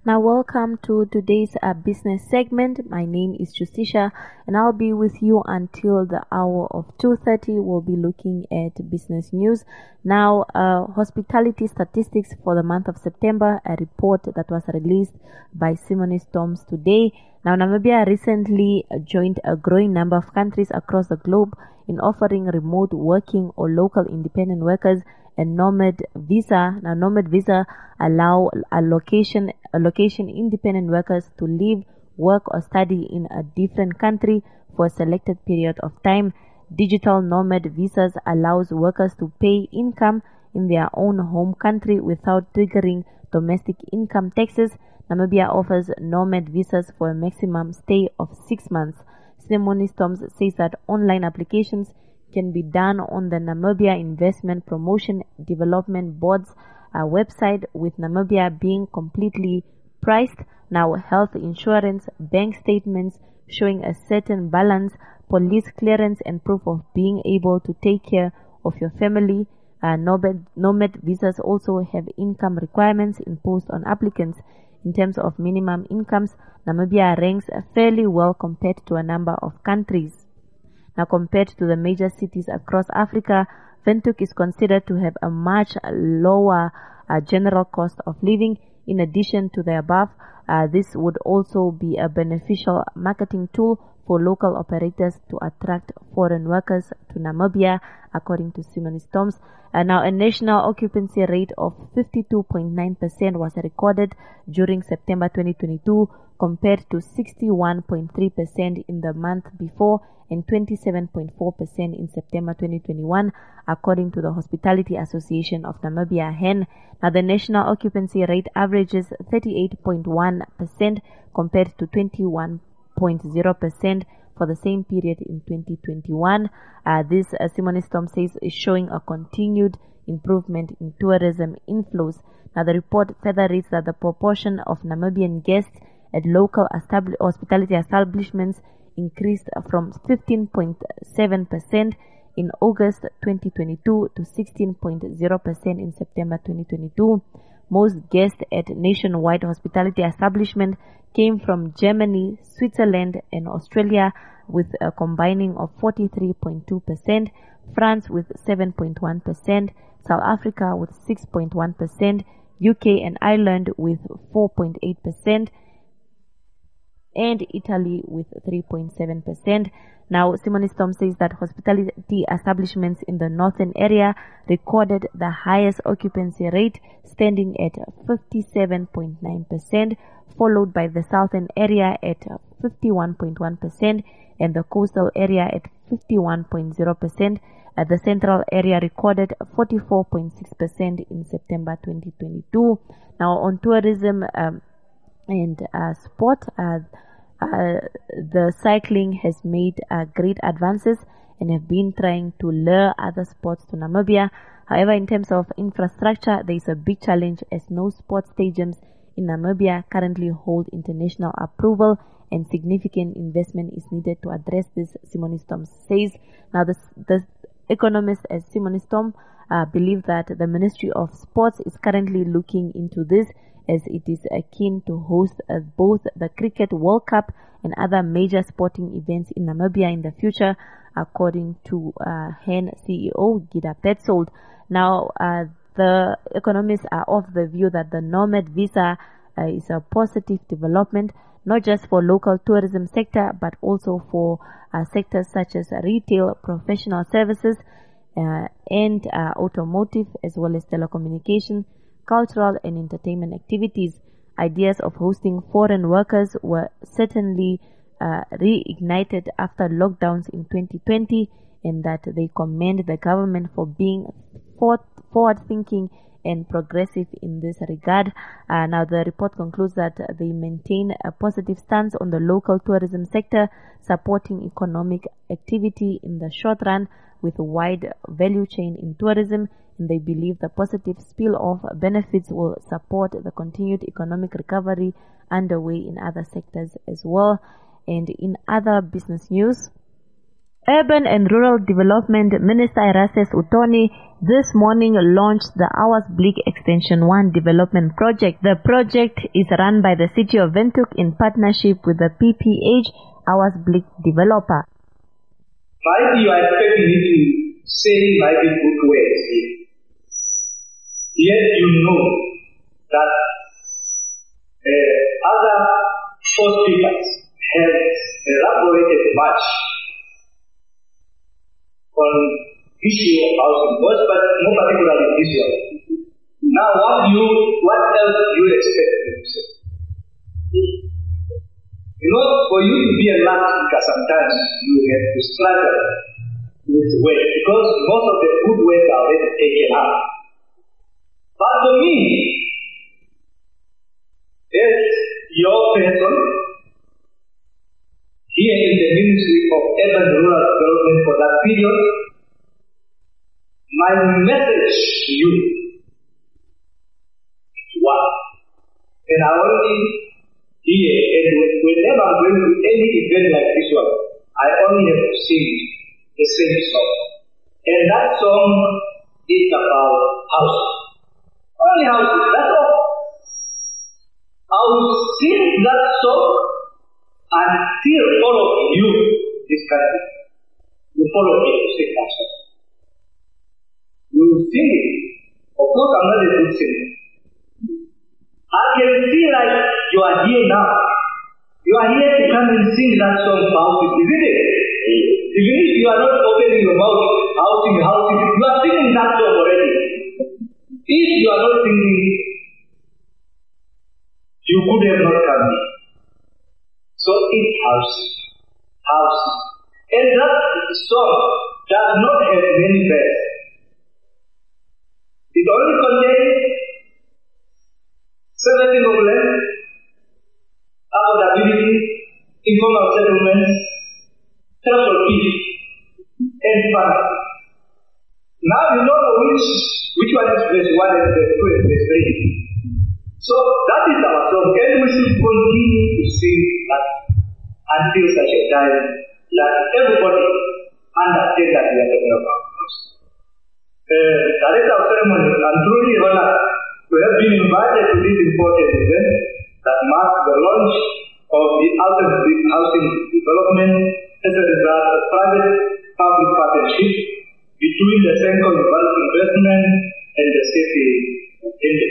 Now, welcome to today's business segment. My name is Justicia, and I'll be with you until the hour of 2:30. We'll be looking at business news. Now, hospitality statistics for the month of September, a report that was released by Simone Storms today. Now, Namibia recently joined a growing number of countries across the globe in offering remote working or local independent workers a nomad visa. Now, nomad visa allow a location independent workers to live, work or study in a different country for a selected period of time. Digital nomad visas allows workers to pay income in their own home country without triggering domestic income taxes. Namibia offers nomad visas for a maximum stay of 6 months. Simone Storms says that online applications can be done on the Namibia Investment Promotion Development Board's website, with Namibia being completely priced. Now, health insurance, bank statements showing a certain balance, police clearance and proof of being able to take care of your family. Nomad visas also have income requirements imposed on applicants. In terms of minimum incomes, Namibia ranks fairly well compared to a number of countries. Now, compared to the major cities across Africa, Windhoek is considered to have a much lower general cost of living. In addition to the above, this would also be a beneficial marketing tool for local operators to attract foreign workers to Namibia, according to Simone Storms. Now, a national occupancy rate of 52.9% was recorded during September 2022, compared to 61.3% in the month before and 27.4% in September 2021, according to the Hospitality Association of Namibia, HEN. Now, the national occupancy rate averages 38.1% compared to 21.0% for the same period in 2021. This, Simone Storms says, is showing a continued improvement in tourism inflows. Now, the report further reads that the proportion of Namibian guests at local hospitality establishments increased from 15.7% in August 2022 to 16.0% in September 2022. Most guests at nationwide hospitality establishment came from Germany, Switzerland and Australia, with a combining of 43.2%, France with 7.1%, South Africa with 6.1%, UK and Ireland with 4.8%, and Italy with 3.7%. Now, Simone Storms says that hospitality establishments in the northern area recorded the highest occupancy rate, standing at 57.9%, followed by the southern area at 51.1% and the coastal area at 51.0%. The central area recorded 44.6% in September 2022. Now, on tourism and sport, the cycling has made great advances and have been trying to lure other sports to Namibia. However, in terms of infrastructure, there is a big challenge as no sports stadiums in Namibia currently hold international approval, and significant investment is needed to address this, Simone Storms says. Now, the economist as Simone Storms believe that the Ministry of Sports is currently looking into this, as it is keen to host both the Cricket World Cup and other major sporting events in Namibia in the future, according to HEN CEO Gida Petzold. Now, the economists are of the view that the nomad visa is a positive development, not just for local tourism sector, but also for sectors such as retail, professional services, and automotive, as well as telecommunication, cultural and entertainment activities. Ideas of hosting foreign workers were certainly reignited after lockdowns in 2020, and that they commend the government for being forward-thinking and progressive in this regard. Now, the report concludes that they maintain a positive stance on the local tourism sector, supporting economic activity in the short run with a wide value chain in tourism, and they believe the positive spill-off benefits will support the continued economic recovery underway in other sectors as well. And in other business news, Urban and Rural Development Minister Erastus Uthoni this morning launched the Oursblik Extension 1 development project. The project is run by the City of Windhoek in partnership with the PPH Oursblik developer. Maybe you are expecting me to say maybe good words here. Yet you know that other four speakers have elaborated much on issue of housing, but more particularly this one. Now, what else do you expect me to say? You know, for you to be a last speaker, sometimes you have to struggle with words because most of the good words are already taken up. But for me, as your person here in the Ministry of Urban and Rural Development for that period, my message to you is one. And I only hear, and whenever I'm going to any event like this one, I only have to sing the same song. And that song is about housing. Only housing, that's all. I will sing that song until all of you, this country, will follow me to sing that song. You will sing it. Of course, I'm not a good singer. I can see like you are here now. You are here to come and sing that song housing, isn't it? Even if you are not opening your mouth, housing, you are singing that song already. If you are not singing, you could have not come here. So it's housing. And that song does not have many verses. It only contains 17 of land, affordability, informal settlements, terms of peace, and finance. Now you don't know which one is verse 1 and verse 2 and verse 3. So that is our song, and we should continue to sing that until such a time that everybody understands that we are talking about house. Director of Ceremony, I'm truly honored to have been invited to this important event that marks the launch of the housing development as a result of private-public partnership between the Central Investment and the City of India.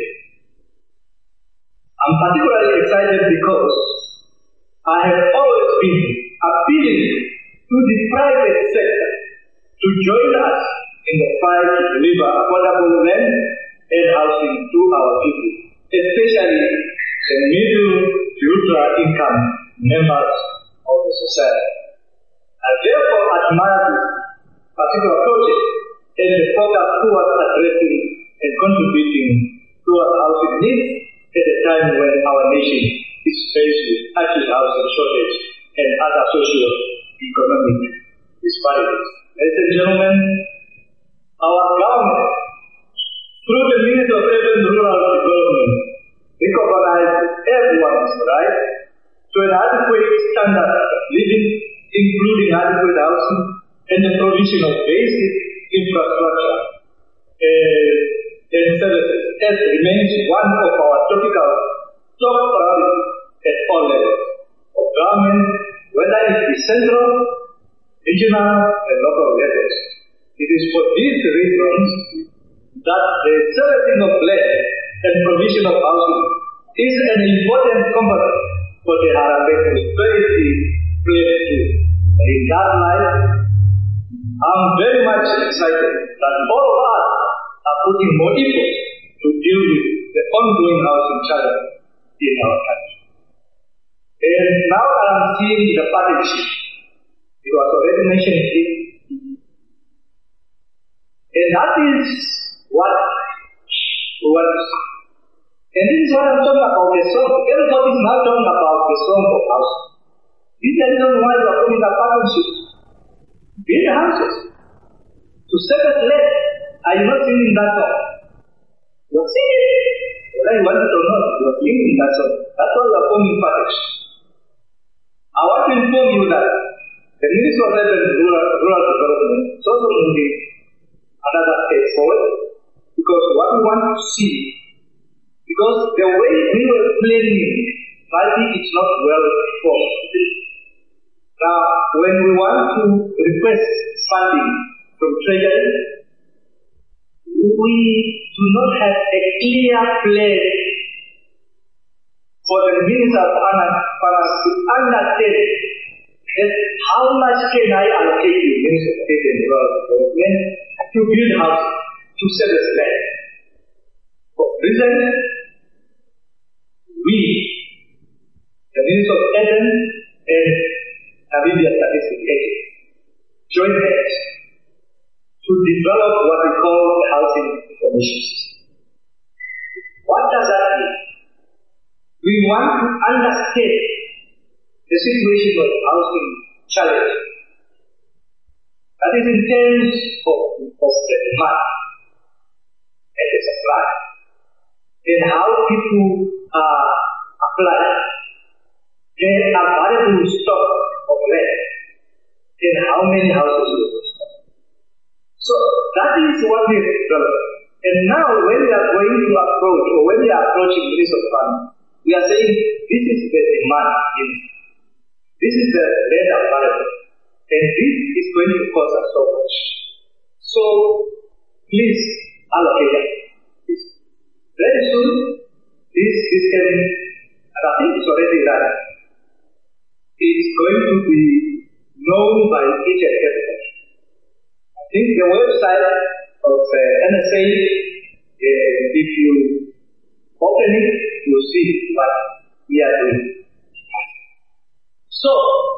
I'm particularly excited because I have always been appealing to the private sector to join us in the fight to deliver affordable land and housing to our people, especially the middle to ultra income members of the society. I therefore admire this particular project and the focus towards addressing and contributing towards housing needs at a time when our nation is faced with acute housing shortage and other socio-economic disparities. Ladies and gentlemen, our government, through the Ministry of Urban and Rural Development, recognizes everyone's right to an adequate standard of living, including adequate housing and the provision of basic infrastructure and services, as remains one of our top priorities at all levels of government, whether it be central, regional, and local levels. It is for these reasons that the servicing of land and provision of housing is an important component for the Harapé prosperity plan too. In that light, I'm very much excited that all of us are putting more effort to deal with the ongoing housing challenge in our country. And now I'm seeing the partnership. It was already mentioned here. And that is what we want to see. And this is what I'm talking about, the song. Everybody is now talking about the song of housing. This is the reason why we are putting a partnership. Build houses. To save us less. Are you not singing that song? You are singing it. Whether you want it or not, you are singing that song. That's why we are forming partnership. I want to inform you that The Ministry of Urban Rural Development is also moving another step forward, because what we want to see, because the way we were planning, maybe it's not well formed. Now, when we want to request funding from Treasury, we do not have a clear plan for the Minister of Finance to understand that how much can I allocate to the Minister of State and Rural Development to build houses, to service land. For reason, we, the Minister of Urban and Namibia Statistics Agency, join hands to develop what we call the housing information system. What does that mean? We want to understand the situation of housing challenge. That is in terms of the demand and the supply, and how people apply their available stock of land, and how many houses we will stock. So that is what we have developed. And now when we are going to approach, or when we are approaching the Ministry of Finance, we are saying this is the demand in, this is the land available, and this is going to cost us so much. So please allocate us this. Very soon, this system, and I think it's already done, is going to be known by each and everybody. I think the website of NSA, if you open it, you'll see what we are doing. So,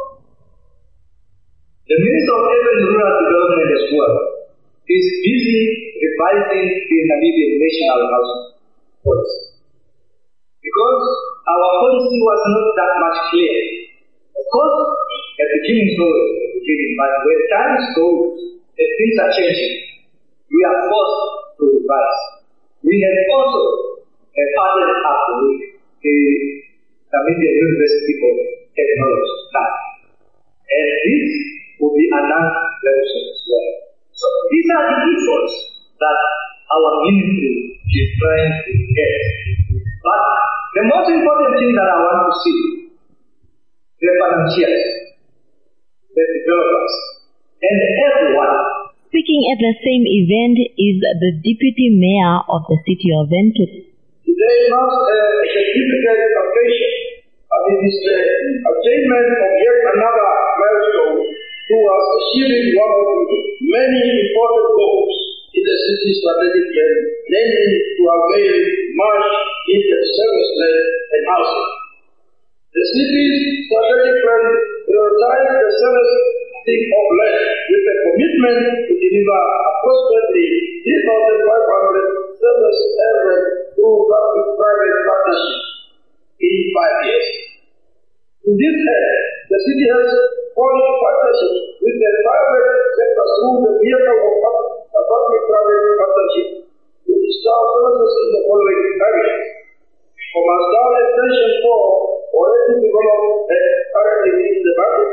the Minister of Urban and Rural Development as well is busy revising the Namibian National Housing Policy. Because our policy was not that much clear. Of course, at the beginning, but when time goes, and things are changing, we are forced to revise. We have also partnered up with the Namibian University of Technology, and this will be announced very soon as well. So these are the efforts that our ministry is trying to get. But the most important thing that I want to see, the financiers, the developers, and everyone. Speaking at the same event is the Deputy Mayor of the city of Windhoek. Today marks a significant occasion, as it is the attainment of yet another milestone towards achieving one of the many important goals in the city's strategic plan, namely to avail much needed service land and housing. The city's strategic plan prioritizes the service of land with a commitment to deliver approximately 3,500 service areas through public-private partnerships in 5 years. To this end, the city has forged partnerships with the private sector through the vehicle of a public-private partnership to install services in the following areas. Commercial Extension 4 already developed and currently in the market.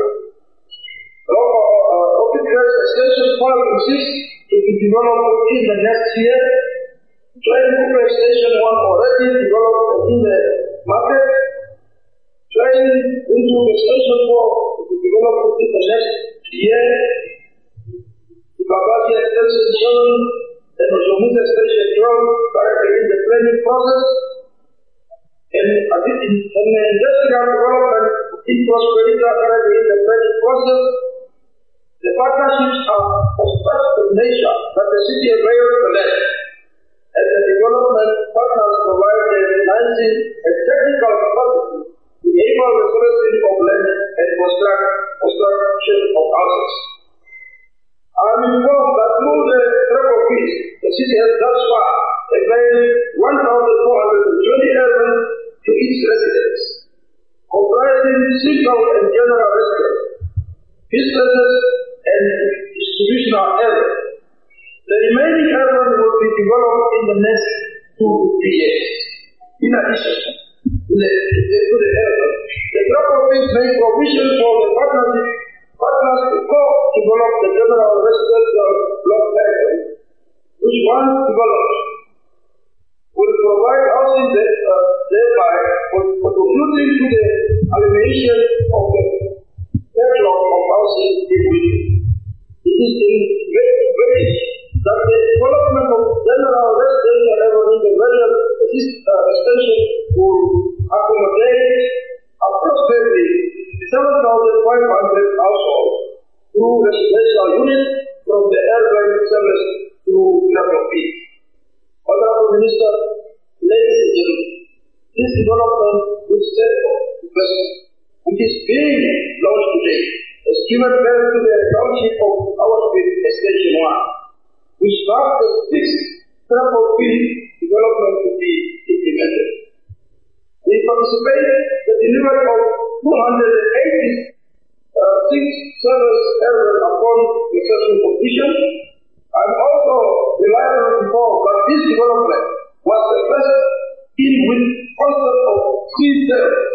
Open Extension 5 and 6 to be developed in the next year. Joint Extension 1 already developed in the market. Joint into Extension 4 to be developed in the next year. Babasi Extension 7 and Ojomu's Extension 12 currently in the planning process. And industrial development in prosperity currently in the planning process. The partnerships are of such nature that the city avails the land, and the development partners provide the financing and technical capacity to enable the servicing of land and construction of houses. I am informed that through the triple fees, the city has thus far availed 1,420 areas to each residence, comprising single and general residence, businesses, and distributional areas. The remaining areas will be developed in the next 2 to 3 years. In addition to the areas, the triple fees make provision for the partners to alleviation of the backlog of housing in Wiki. It is in that the development of general residential level in the various extension will accommodate approximately 7,500 households through residential units from the urban service to Triple P. Honorable Minister, ladies and gentlemen, this development will set for investment, which is being launched today, has given birth to the township of our Extension 1, which marks the sixth Triple P development to be implemented. We participate in the delivery of 286 service areas upon successful completion. I'm also reliable to inform that this development was the first in which concept of free service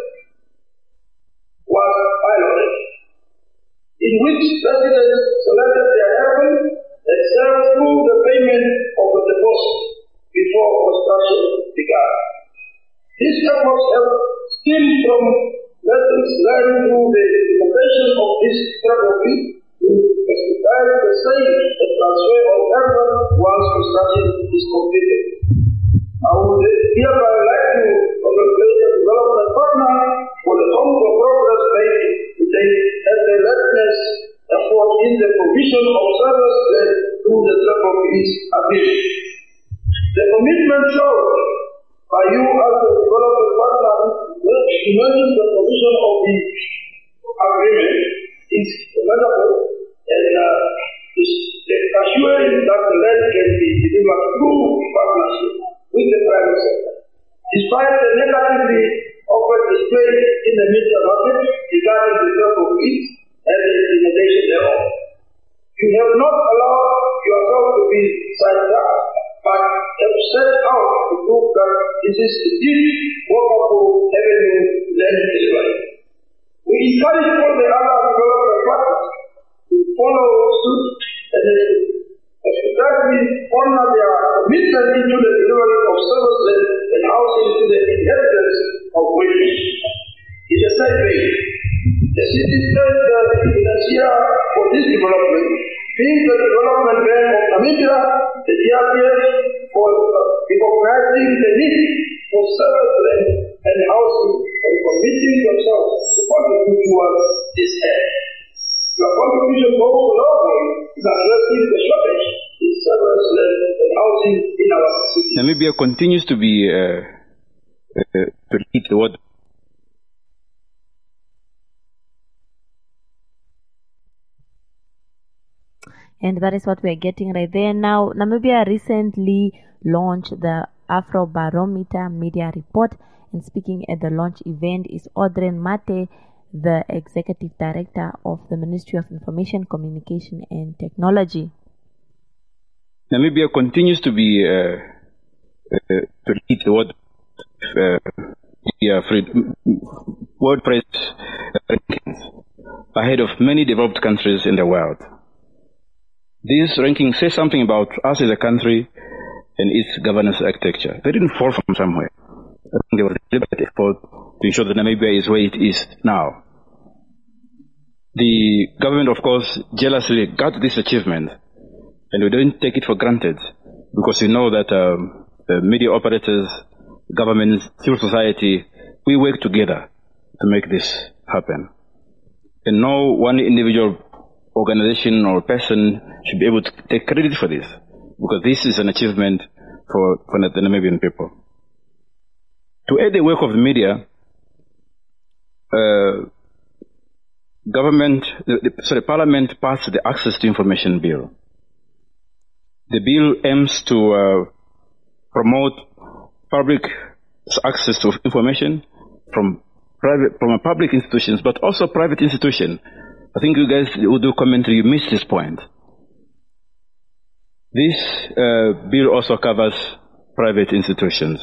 was piloted, in which residents selected their area and served through the payment of the deposit before construction began. These efforts have stemmed from lessons learned through the implementation of this strategy to expedite the sale and transfer of urban once construction is completed. I would hereby like to congratulate the development partner for the ongoing progress made today and the readiness effort in the provision of services through the Triple-P's ability. The commitment shown by you as a development partner to manage the provision of the agreement is commendable and is assuring that the land can be delivered through partnership with the private sector. Despite the negatively offered display in the media market regarding the Triple-P and the implementation thereof, you have not allowed yourself to be sidetracked, but have set out to prove that this is indeed workable avenue land delivery. We encourage all the other development partners to follow suit and expeditiously honor their commitment into the delivery of services and housing to the inhabitants of Wiki. In the same way, the city says that the financier for this development, being the development bank of Namibia, the DRPF, for recognizing the need for service and housing and committing themselves to contribute towards this end. Your contribution goes a long way in addressing the shortage in service and housing in our city. Namibia continues to be to lead the world. And that is what we are getting right there. Now, Namibia recently launched the Afrobarometer Media Report, and speaking at the launch event is Audrey Mate, the Executive Director of the Ministry of Information, Communication and Technology. Namibia continues to be to lead the world press rankings ahead of many developed countries in the world. These rankings say something about us as a country and its governance architecture. They didn't fall from somewhere. I think there was a deliberate effort to ensure that Namibia is where it is now. The government, of course, jealously got this achievement, and we don't take it for granted, because we know that the media operators, governments, civil society, we work together to make this happen. And no one individual organization or person should be able to take credit for this, because this is an achievement for the Namibian people. To aid the work of the media, Parliament passed the Access to Information Bill. The bill aims to promote public access to information from public institutions, but also private institutions. I think you guys who do commentary, you missed this point. This bill also covers private institutions.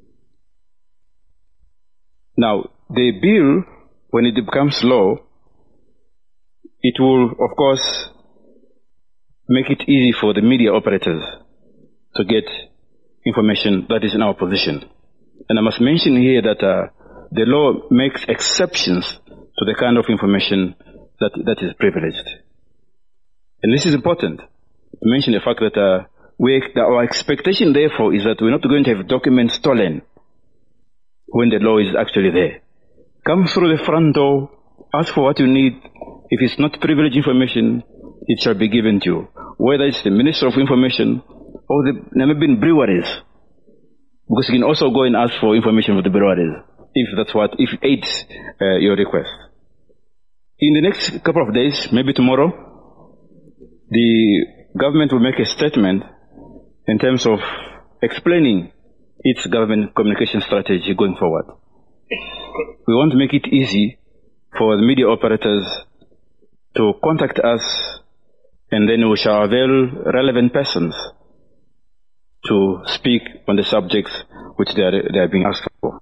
Now, the bill, when it becomes law, it will, of course, make it easy for the media operators to get information that is in our position. And I must mention here that the law makes exceptions to the kind of information that is privileged. And this is important to mention the fact that our expectation, therefore, is that we're not going to have documents stolen when the law is actually there. Come through the front door, ask for what you need. If it's not privileged information, it shall be given to you. Whether it's the Minister of Information or the Namibian breweries. Because you can also go and ask for information from the breweries, if it aids your request. In the next couple of days, maybe tomorrow, the government will make a statement in terms of explaining its government communication strategy going forward. We want to make it easy for the media operators to contact us, and then we shall avail relevant persons to speak on the subjects which they are being asked for.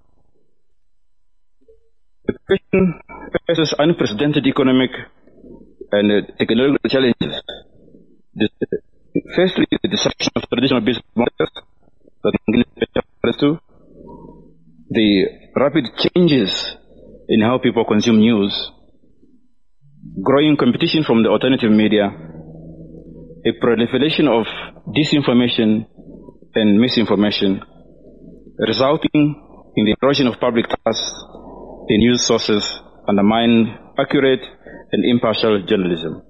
The question faces unprecedented economic and technological challenges. Firstly, the disruption of traditional business models that refers to the rapid changes in how people consume news, growing competition from the alternative media, a proliferation of disinformation and misinformation, resulting in the erosion of public trust in news sources, undermine accurate and impartial journalism.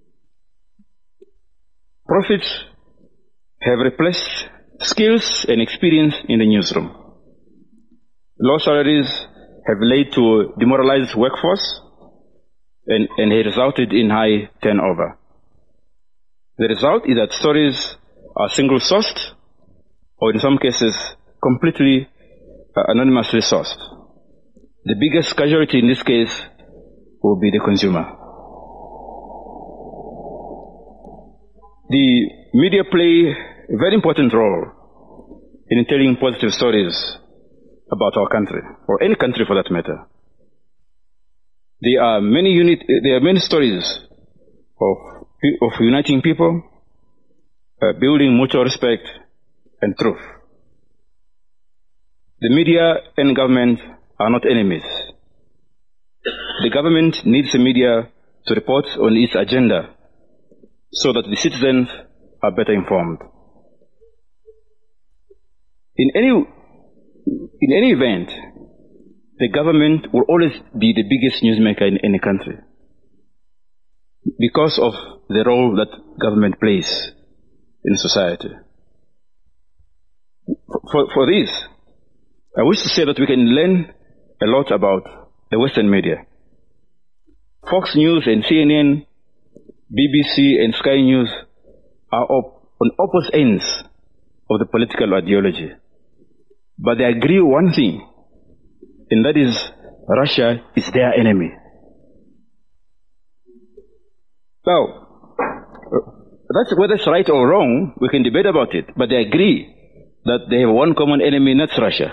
Profits have replaced skills and experience in the newsroom. Low salaries have led to a demoralized workforce and have resulted in high turnover. The result is that stories are single-sourced, or in some cases, completely anonymously sourced. The biggest casualty in this case will be the consumer. The media play a very important role in telling positive stories about our country, or any country for that matter. There are many stories of uniting people, building mutual respect and truth. The media and government are not enemies. The government needs the media to report on its agenda so that the citizens are better informed. In any event, the government will always be the biggest newsmaker in any country because of the role that government plays in society. For this, I wish to say that we can learn a lot about the Western media. Fox News and CNN, BBC and Sky News are on opposite ends of the political ideology. But they agree one thing, and that is Russia is their enemy. Now, that's whether it's right or wrong, we can debate about it, but they agree that they have one common enemy, and that's Russia.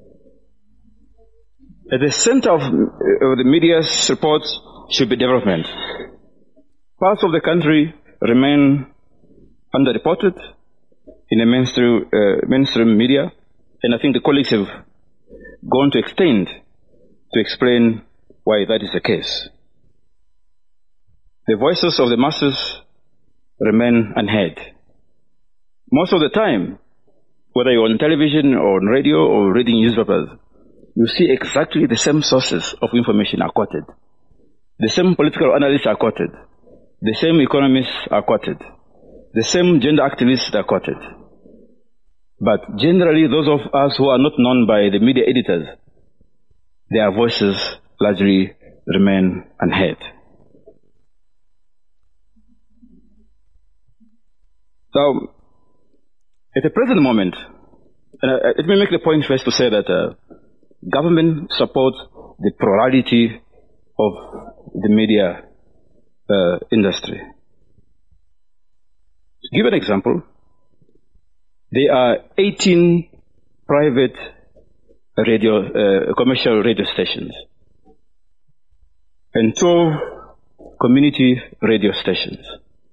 At the center of the media's reports should be development. Parts of the country remain underreported in the mainstream media, and I think the colleagues have gone to extent to explain why that is the case. The voices of the masses remain unheard. Most of the time, whether you're on television or on radio or reading newspapers, you see exactly the same sources of information are quoted. The same political analysts are quoted. The same economists are quoted. The same gender activists are quoted. But generally, those of us who are not known by the media editors, their voices largely remain unheard. So, at the present moment, let me make the point first to say that government supports the plurality of the media industry. To give an example, there are 18 private commercial radio stations and 12 community radio stations,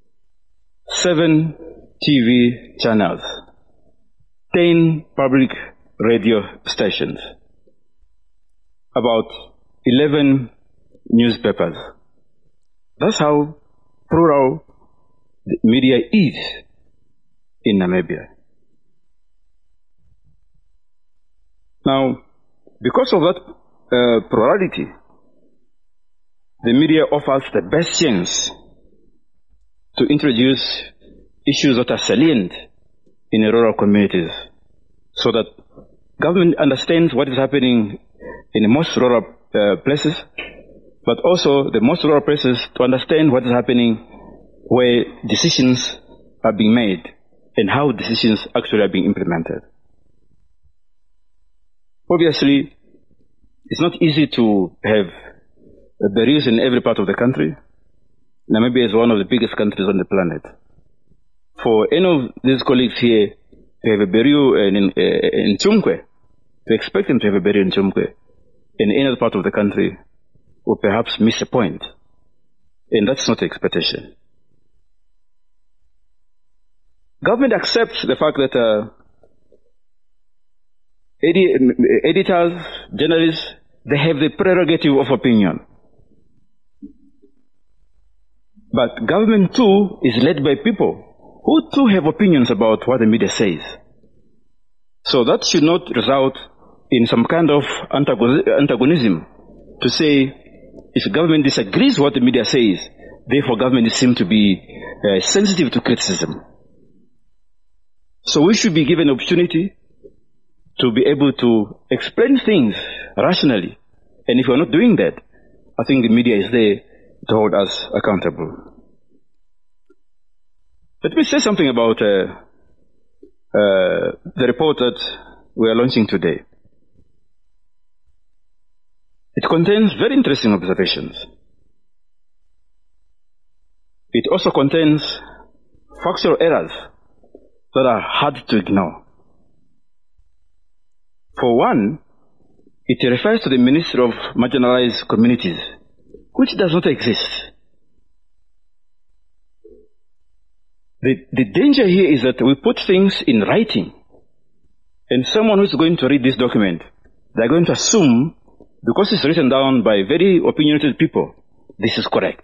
7 TV channels, 10 public radio stations, about 11 newspapers. That's how plural the media is in Namibia. Now, because of that plurality, the media offers the best chance to introduce issues that are salient in rural communities so that government understands what is happening in the most rural places, but also the most rural places to understand what is happening where decisions are being made and how decisions actually are being implemented. Obviously, it's not easy to have barriers in every part of the country. Namibia is one of the biggest countries on the planet. For any of these colleagues here to have a bureau in Chumkwe, to expect them to have a bureau in Chumkwe in any other part of the country would perhaps miss a point. And that's not the expectation. Government accepts the fact that editors, journalists, they have the prerogative of opinion. But government too is led by people who too have opinions about what the media says. So that should not result in some kind of antagonism to say if government disagrees with what the media says, therefore government seems to be sensitive to criticism. So we should be given an opportunity to be able to explain things rationally. And if we're not doing that, I think the media is there to hold us accountable. Let me say something about the report that we are launching today. It contains very interesting observations. It also contains factual errors that are hard to ignore. For one, it refers to the Ministry of Marginalized Communities, which does not exist. The danger here is that we put things in writing, and someone who's going to read this document, they're going to assume, because it's written down by very opinionated people, this is correct.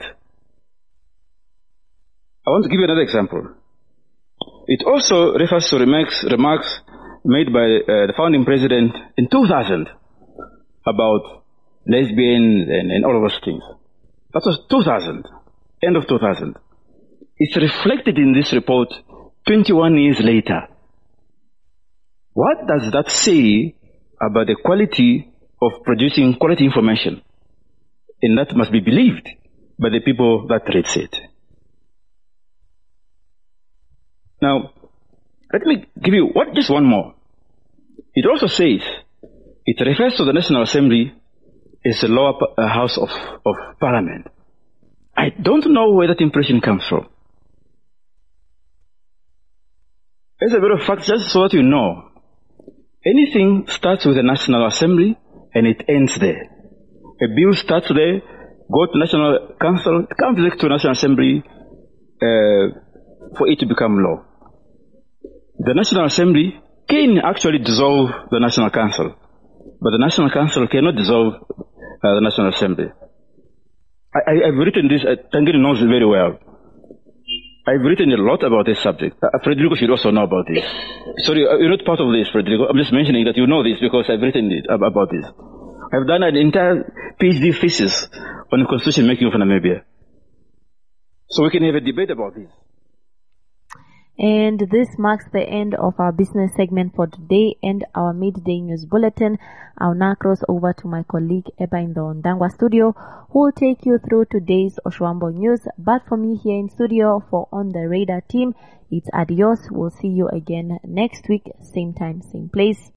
I want to give you another example. It also refers to remarks made by the founding president in 2000 about lesbians and all of those things. That was 2000, end of 2000. It's reflected in this report 21 years later. What does that say about the quality of producing quality information? And that must be believed by the people that reads it. Now, let me give you just one more. It also says, it refers to the National Assembly as the lower house of Parliament. I don't know where that impression comes from. As a matter of fact, just so that you know, anything starts with the National Assembly and it ends there. A bill starts there, goes to National Council, comes back to National Assembly for it to become law. The National Assembly can actually dissolve the National Council, but the National Council cannot dissolve the National Assembly. I've written this, Tangiri knows it very well. I've written a lot about this subject. Frederico should also know about this. Sorry, you're not part of this, Frederico. I'm just mentioning that you know this because I've written it about this. I've done an entire PhD thesis on the constitution making of Namibia. So we can have a debate about this. And this marks the end of our business segment for today and our midday news bulletin. I'll now cross over to my colleague Eba in the Ondangwa studio, who will take you through today's Oshwambo news. But for me here in studio for On the Radar team, it's adios. We'll see you again next week, same time, same place.